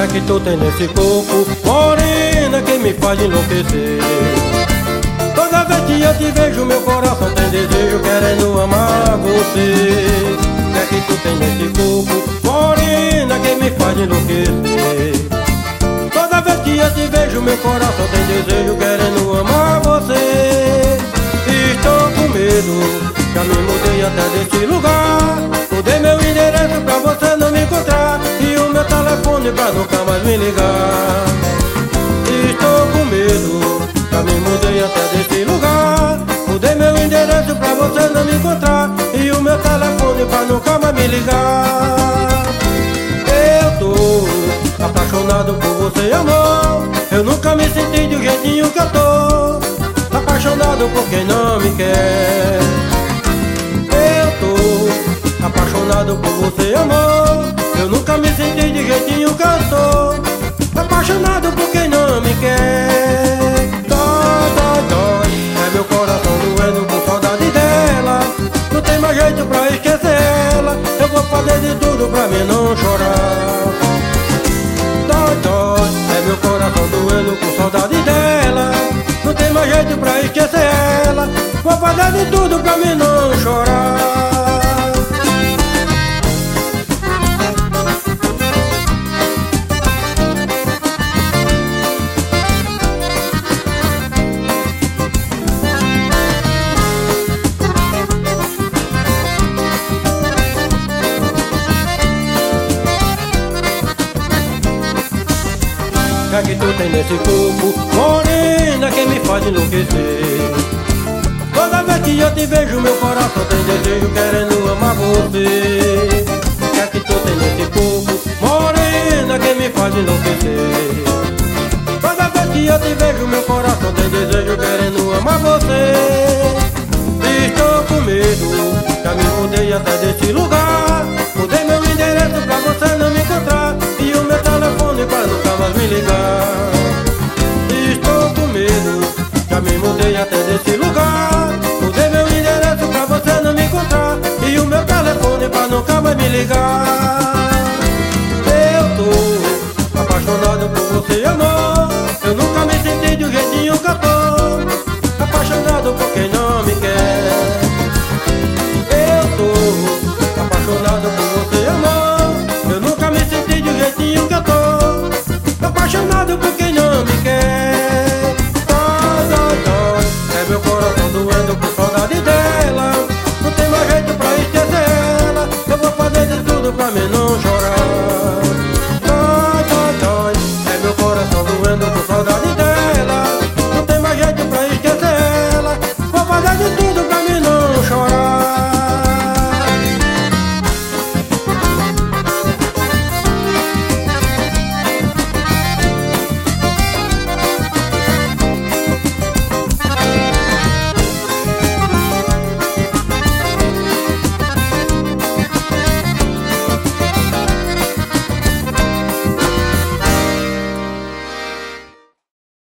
que tu tem nesse corpo, morena, que me faz enlouquecer. Toda vez que eu te vejo, meu coração tem desejo, querendo amar você. Que tu tem nesse corpo, morena, que me faz enlouquecer. Toda vez que eu te vejo, meu coração tem desejo, querendo amar você. Estou com medo, já me mudei até desse lugar. Mudei meu endereço pra você não me encontrar, e o meu telefone pra nunca mais me ligar. Estou com medo, já me mudei até desse lugar. Mudei meu endereço pra você não me encontrar, e o meu telefone pra nunca mais me ligar. Eu tô apaixonado por você, amor. Eu nunca me senti do jeitinho que eu tô, apaixonado por quem não me quer. Eu tô apaixonado por você, amor. Eu nunca me senti de jeitinho que eu tô, apaixonado por quem não me quer. Dói, dói, dói, é meu coração doendo com saudade dela. Não tem mais jeito pra esquecer ela, eu vou fazer de tudo pra mim não chorar. Dói, dói, é meu coração doendo com saudade dela. Não tem mais jeito pra esquecer ela, vou fazer de tudo pra mim não chorar. Que tu tem nesse corpo, morena, que me faz enlouquecer. Toda vez que eu te vejo, meu coração tem desejo, querendo amar você. Que tu tem nesse corpo, morena, que me faz enlouquecer. Toda vez que eu te vejo, meu coração tem desejo, querendo amar você. Estou com medo, já me mudei até desse lugar. Mudei meu endereço pra você não me encontrar, e o meu telefone pra nunca mais me ligar. Estou com medo, já me mudei até desse lugar. Mudei meu endereço pra você não me encontrar, e o meu telefone pra nunca mais me ligar.